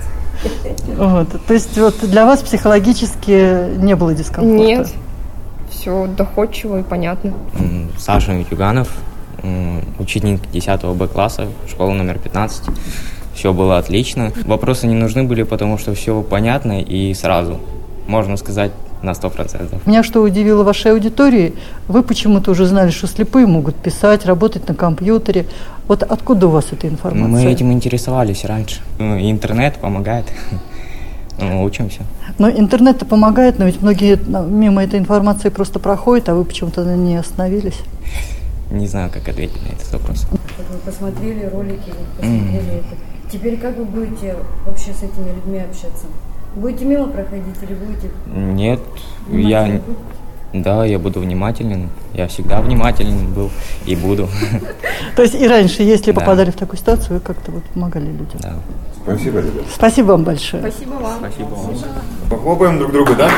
Вот. То есть вот для вас психологически не было дискомфорта? Нет. Все доходчиво и понятно. Саша Митюганов, ученик десятого Б класса, школа номер пятнадцать. Все было отлично. Вопросы не нужны были, потому что все понятно и сразу. Можно сказать, на сто процентов. Меня что удивило в вашей аудитории, вы почему-то уже знали, что слепые могут писать, работать на компьютере. Вот откуда у вас эта информация? Мы этим интересовались раньше. Интернет помогает. Мы учимся. Но интернет-то помогает, но ведь многие мимо этой информации просто проходят, а вы почему-то на ней остановились. Не знаю, как ответить на этот вопрос. Вы посмотрели ролики, посмотрели mm. это. Теперь как вы будете вообще с этими людьми общаться? Будете мимо проходить или будете? Нет, я... Да, я буду внимателен. Я всегда внимателен был и буду. То есть и раньше, если попадали в такую ситуацию, вы как-то вот помогали людям? Да. Спасибо, ребята. Спасибо вам большое. Спасибо вам. Спасибо вам. Похлопаем друг другу, да?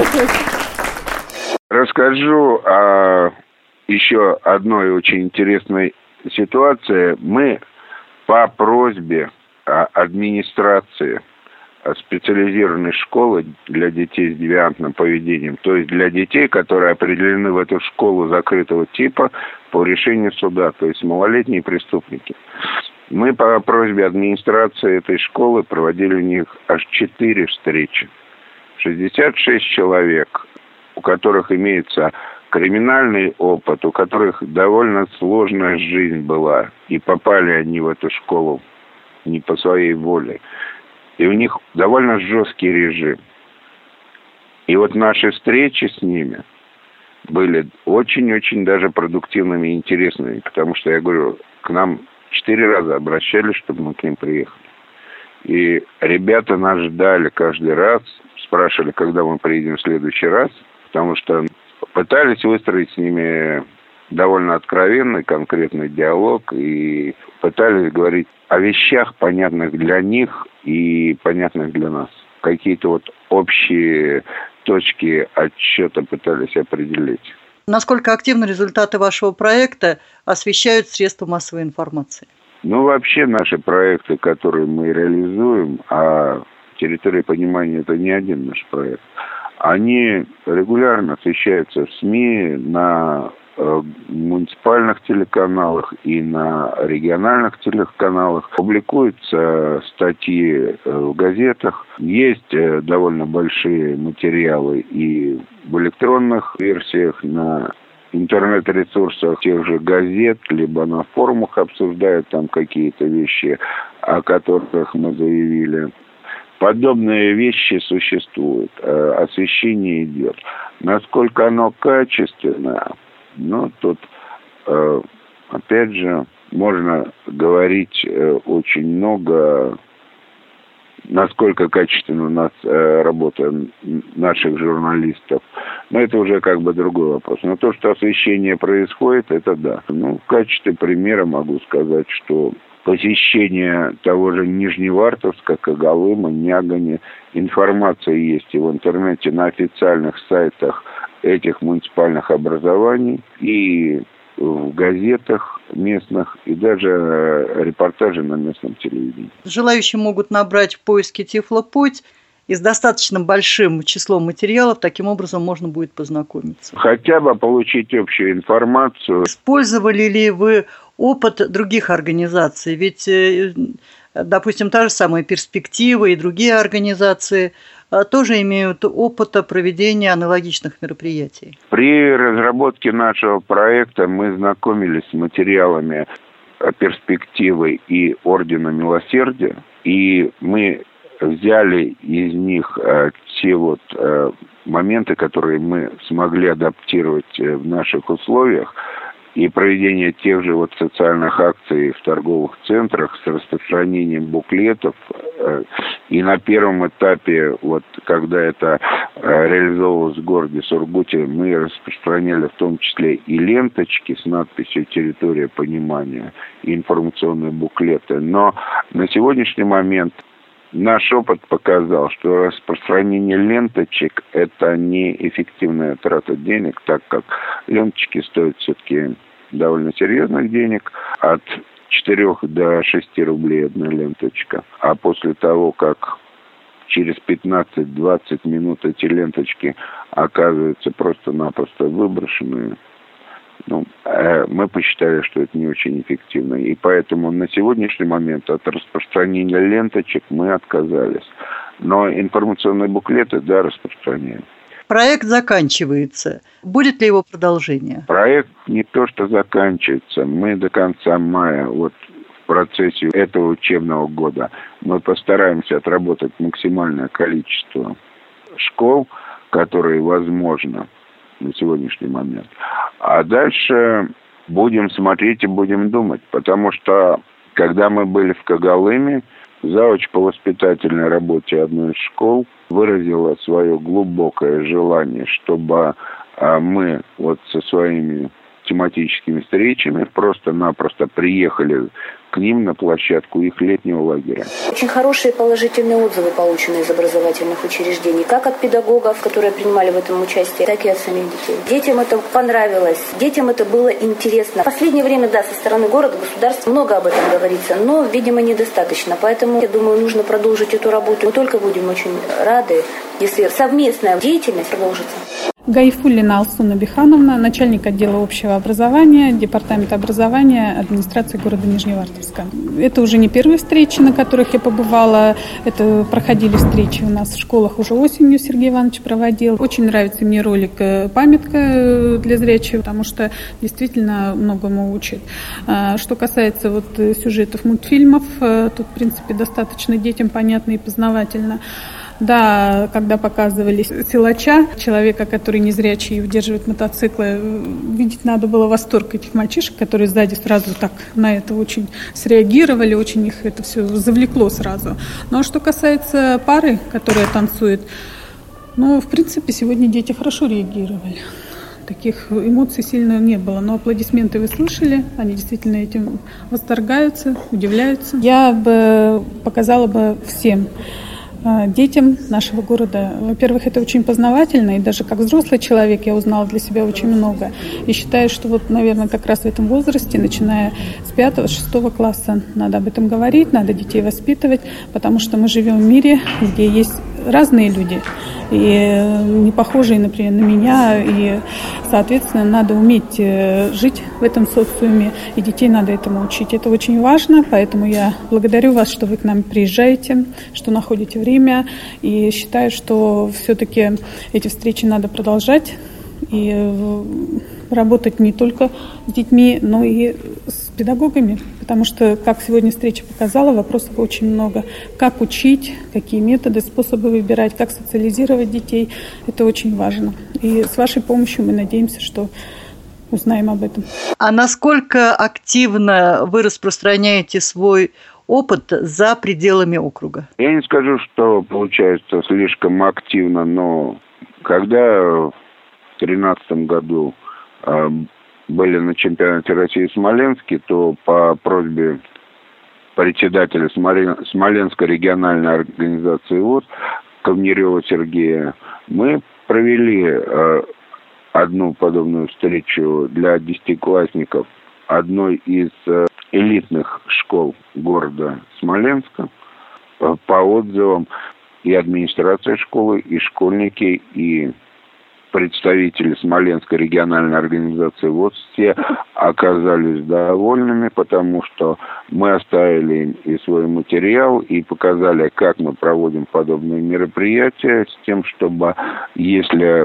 Расскажу о еще одной очень интересной ситуации. Мы по просьбе администрации специализированной школы для детей с девиантным поведением, то есть для детей, которые определены в эту школу закрытого типа по решению суда, то есть малолетние преступники. Мы по просьбе администрации этой школы проводили у них аж четыре встречи. шестьдесят шесть человек, у которых имеется криминальный опыт, у которых довольно сложная жизнь была, и попали они в эту школу не по своей воле. И у них довольно жесткий режим. И вот наши встречи с ними были очень-очень даже продуктивными и интересными, потому что, я говорю, к нам четыре раза обращались, чтобы мы к ним приехали. И ребята нас ждали каждый раз, спрашивали, когда мы приедем в следующий раз, потому что пытались выстроить с ними довольно откровенный, конкретный диалог и пытались говорить о вещах, понятных для них и понятных для нас. Какие-то вот общие точки отсчета пытались определить. Насколько активно результаты вашего проекта освещают средства массовой информации? Ну, вообще наши проекты, которые мы реализуем, а территория понимания – это не один наш проект, они регулярно освещаются в СМИ, на э, муниципальных телеканалах и на региональных телеканалах. Публикуются статьи э, в газетах. Есть э, довольно большие материалы и в электронных версиях на интернет-ресурсах тех же газет, либо на форумах обсуждают там какие-то вещи, о которых мы заявили. Подобные вещи существуют, освещение идет. Насколько оно качественное, ну, тут, опять же, можно говорить очень много, насколько качественно у нас работа наших журналистов. Но это уже как бы другой вопрос. Но то, что освещение происходит, это да. Ну, в качестве примера могу сказать, что посещение того же Нижневартовска, Когалыма, Нягани. Информация есть и в интернете, на официальных сайтах этих муниципальных образований, и в газетах местных, и даже репортажи на местном телевидении. Желающие могут набрать в поиске «Тифлопуть», и с достаточно большим числом материалов таким образом можно будет познакомиться. Хотя бы получить общую информацию. Использовали ли вы опыт других организаций? Ведь, допустим, та же самая «Перспектива» и другие организации тоже имеют опыт проведения аналогичных мероприятий. При разработке нашего проекта мы знакомились с материалами «Перспективы» и «Ордена Милосердия», и мы взяли из них э, те вот э, моменты, которые мы смогли адаптировать э, в наших условиях, и проведение тех же вот социальных акций в торговых центрах с распространением буклетов. Э, и на первом этапе, вот когда это э, реализовывалось в городе Сургуте, мы распространяли в том числе и ленточки с надписью «Территория понимания», и информационные буклеты. Но на сегодняшний момент наш опыт показал, что распространение ленточек – это неэффективная трата денег, так как ленточки стоят все-таки довольно серьезных денег, от четырёх до шести рублей одна ленточка. А после того, как через пятнадцать-двадцать минут эти ленточки оказываются просто-напросто выброшенные, Ну, мы посчитали, что это не очень эффективно. И поэтому на сегодняшний момент от распространения ленточек мы отказались. Но информационные буклеты, да, распространяем. Проект заканчивается. Будет ли его продолжение? Проект не то, что заканчивается. Мы до конца мая, вот в процессе этого учебного года, мы постараемся отработать максимальное количество школ, которые возможно на сегодняшний момент. А дальше будем смотреть и будем думать. Потому что, когда мы были в Когалыме, завуч по воспитательной работе одной из школ выразила свое глубокое желание, чтобы мы вот со своими тематическими встречами просто-напросто приехали к ним на площадку их летнего лагеря. Очень хорошие положительные отзывы получены из образовательных учреждений, как от педагогов, которые принимали в этом участие, так и от самих детей. Детям это понравилось, детям это было интересно. В последнее время, да, со стороны города, государства много об этом говорится, но, видимо, недостаточно. Поэтому, я думаю, нужно продолжить эту работу. Мы только будем очень рады, если совместная деятельность продолжится. Гайфуллина Алсуна Бихановна, начальник отдела общего образования, департамента образования администрации города Нижневартовска. Это уже не первые встречи, на которых я побывала. Это проходили встречи у нас в школах уже осенью, Сергей Иванович проводил. Очень нравится мне ролик «Памятка для зрячих», потому что действительно многому учит. Что касается вот сюжетов мультфильмов, тут, в принципе, достаточно детям понятно и познавательно. Да, когда показывали силача, человека, который незрячий и удерживает мотоциклы, видеть надо было восторг этих мальчишек, которые сзади сразу так на это очень среагировали, очень их это все завлекло сразу. Но что касается пары, которая танцует, ну, в принципе, сегодня дети хорошо реагировали. Таких эмоций сильно не было, но аплодисменты вы слышали, они действительно этим восторгаются, удивляются. Я бы показала бы всем детям нашего города. Во-первых, это очень познавательно, и даже как взрослый человек я узнала для себя очень много. И считаю, что вот, наверное, как раз в этом возрасте, начиная с пятого, шестого класса, надо об этом говорить, надо детей воспитывать, потому что мы живем в мире, где есть разные люди, и не похожие, например, на меня, и, соответственно, надо уметь жить в этом социуме, и детей надо этому учить. Это очень важно, поэтому я благодарю вас, что вы к нам приезжаете, что находите время, и считаю, что все-таки эти встречи надо продолжать, и работать не только с детьми, но и с педагогами, потому что, как сегодня встреча показала, вопросов очень много. Как учить, какие методы, способы выбирать, как социализировать детей, это очень важно. И с вашей помощью мы надеемся, что узнаем об этом. А насколько активно вы распространяете свой опыт за пределами округа? Я не скажу, что получается слишком активно, но когда в две тысячи тринадцатом году были на чемпионате России в Смоленске, то по просьбе председателя Смоленской региональной организации ВОС Ковнерева Сергея мы провели одну подобную встречу для десятиклассников одной из элитных школ города Смоленска. По отзывам и администрация школы, и школьники, и представители Смоленской региональной организации ВОС все оказались довольными, потому что мы оставили им и свой материал, и показали, как мы проводим подобные мероприятия, с тем, чтобы, если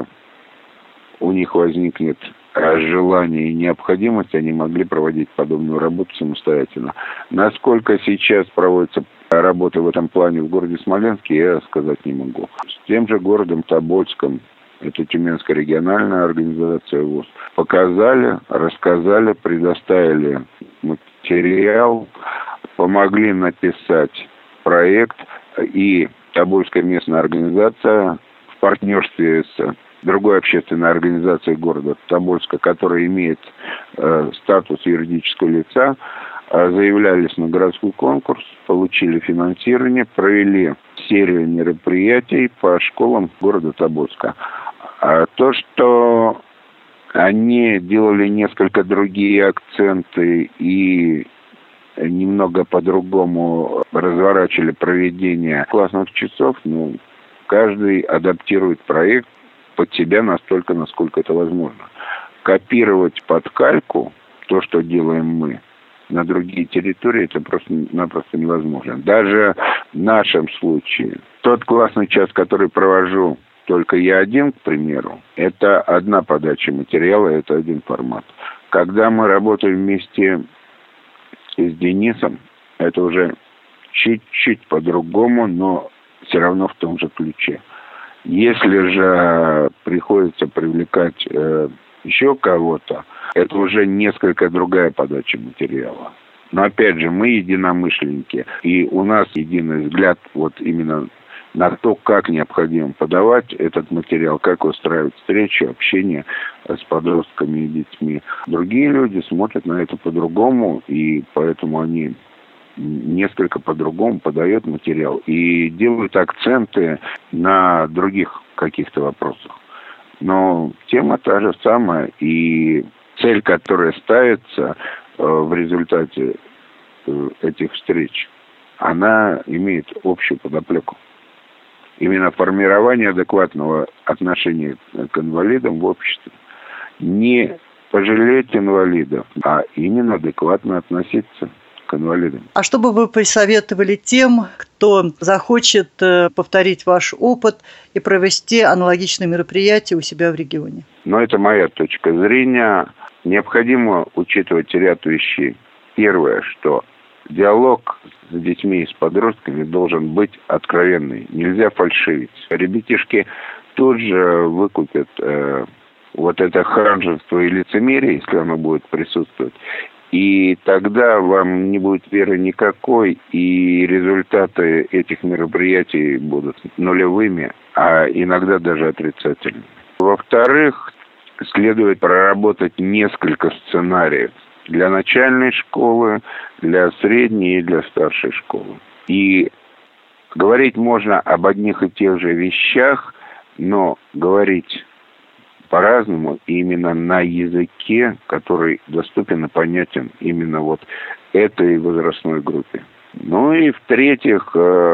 у них возникнет желание и необходимость, они могли проводить подобную работу самостоятельно. Насколько сейчас проводится работа в этом плане в городе Смоленске, я сказать не могу. С тем же городом Тобольском, это Тюменская региональная организация ВОС, показали, рассказали, предоставили материал, помогли написать проект, и Тобольская местная организация в партнерстве с другой общественной организацией города Тобольска, которая имеет э, статус юридического лица, э, заявлялись на городской конкурс, получили финансирование, провели серию мероприятий по школам города Тобольска. А то, что они делали несколько другие акценты и немного по-другому разворачивали проведение классных часов, ну, каждый адаптирует проект под себя настолько, насколько это возможно. Копировать под кальку то, что делаем мы, на другие территории, это просто-напросто невозможно. Даже в нашем случае тот классный час, который провожу только я один, к примеру, это одна подача материала, это один формат. Когда мы работаем вместе с Денисом, это уже чуть-чуть по-другому, но все равно в том же ключе. Если же приходится привлекать э, еще кого-то, это уже несколько другая подача материала. Но опять же, мы единомышленники, и у нас единый взгляд вот именно на то, как необходимо подавать этот материал, как устраивать встречи, общение с подростками и детьми. Другие люди смотрят на это по-другому, и поэтому они несколько по-другому подают материал и делают акценты на других каких-то вопросах. Но тема та же самая, и цель, которая ставится в результате этих встреч, она имеет общую подоплеку. Именно формирование адекватного отношения к инвалидам в обществе. Не пожалеть инвалидов, а именно адекватно относиться к инвалидам. А что бы вы посоветовали тем, кто захочет повторить ваш опыт и провести аналогичные мероприятия у себя в регионе? Но это моя точка зрения. Необходимо учитывать ряд вещей. Первое, что диалог с детьми и с подростками должен быть откровенный. Нельзя фальшивить. Ребятишки тут же выкупят э, вот это ханжество и лицемерие, если оно будет присутствовать. И тогда вам не будет веры никакой, и результаты этих мероприятий будут нулевыми, а иногда даже отрицательными. Во-вторых, следует проработать несколько сценариев для начальной школы, для средней и для старшей школы. И говорить можно об одних и тех же вещах, но говорить по-разному именно на языке, который доступен и понятен именно вот этой возрастной группе. Ну и в-третьих,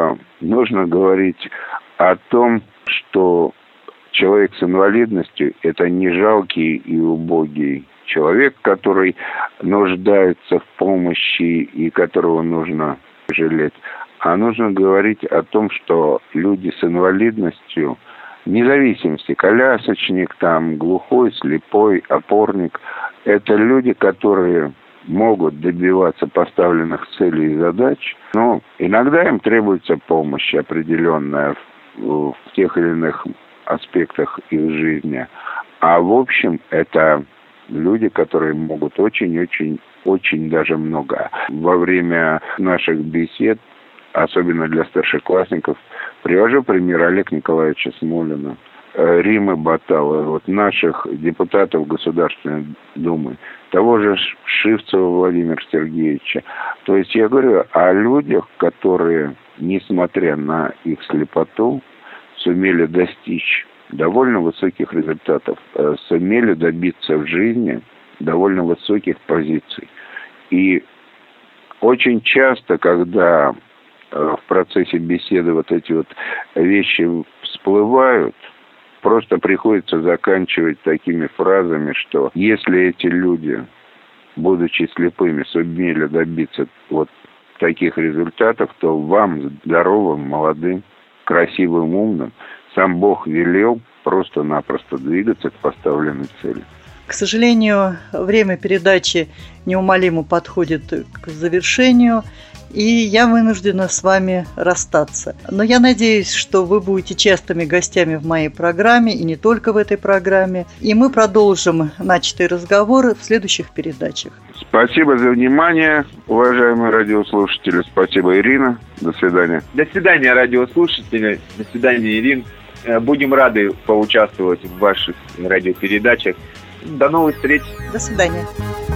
нужно говорить о том, что человек с инвалидностью – это не жалкий и убогий человек, который нуждается в помощи и которого нужно жалеть. А нужно говорить о том, что люди с инвалидностью, вне зависимости, колясочник, там, глухой, слепой, опорник, это люди, которые могут добиваться поставленных целей и задач, но иногда им требуется помощь определенная в, в тех или иных аспектах их жизни. А в общем, это люди, которые могут очень-очень, очень даже много. Во время наших бесед, особенно для старшеклассников, привожу пример Олега Николаевича Смолина, Римы Баталова, вот наших депутатов Государственной Думы, того же Шивцева Владимира Сергеевича. То есть я говорю о людях, которые, несмотря на их слепоту, сумели достичь довольно высоких результатов, сумели добиться в жизни довольно высоких позиций. И очень часто, когда в процессе беседы вот эти вот вещи всплывают, просто приходится заканчивать такими фразами, что если эти люди, будучи слепыми, сумели добиться вот таких результатов, то вам, здоровым, молодым, красивым, умным, сам Бог велел просто-напросто двигаться к поставленной цели. К сожалению, время передачи неумолимо подходит к завершению, и я вынуждена с вами расстаться. Но я надеюсь, что вы будете частыми гостями в моей программе, и не только в этой программе. И мы продолжим начатые разговоры в следующих передачах. Спасибо за внимание, уважаемые радиослушатели. Спасибо, Ирина. До свидания. До свидания, радиослушатели. До свидания, Ирина. Будем рады поучаствовать в ваших радиопередачах. До новых встреч. До свидания.